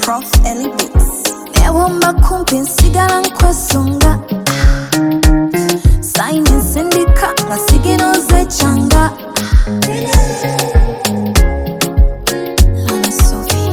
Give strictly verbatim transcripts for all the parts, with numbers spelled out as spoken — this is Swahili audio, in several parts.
Prof Ellie Beats. Newomba kumpi nsigala nkwesunga Saini nsindika nga sigino ze changa Lana Sophie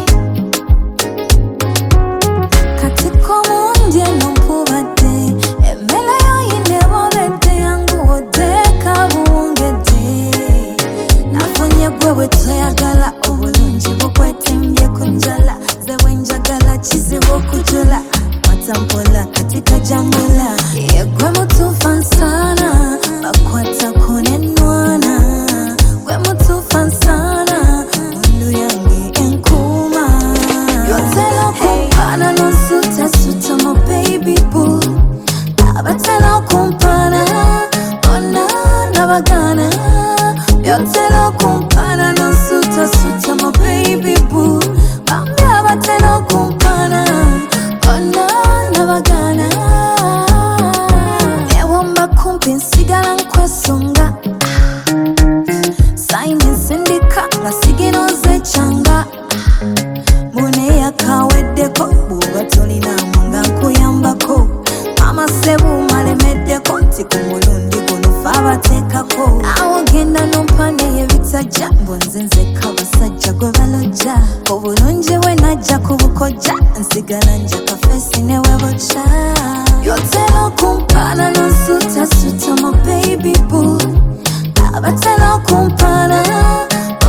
Katiko mundi eno mpubade Emele yoyine bobede yangu odeka buungede Nafunye gwewe toyagala obulungi bukwetembye kunjala Zewe njagala chizibu kujula Watampola katika jambula Yegwe mutufan sana Bakwata kunenwana Gwe mutufan sana Mundu yangi enkuma Yotelo kumpana Nusuta suta mo baby boo Abatelo kumpana Ona nabagana Yotelo kumpana Nusuta suta mo baby boo Bambi abatelo kumpana Ona nabagana Newomba kumpi nsigala nkwesunga Saini nsindika nga sigino ze changa Mune yakaweddeko Buba tolina mwanga nkuyambako Mama sebu malemeddeko Nti ku mulundi guno fa bateekako Awo genda nompane yebitajja Mbonze nzeka basajja gwe balojja Obulungi bwe najja kubukoja Nsigala nja kafesi ne webocha Yotelo kumpana Nusuta suta mo baby boo Abatelo kumpana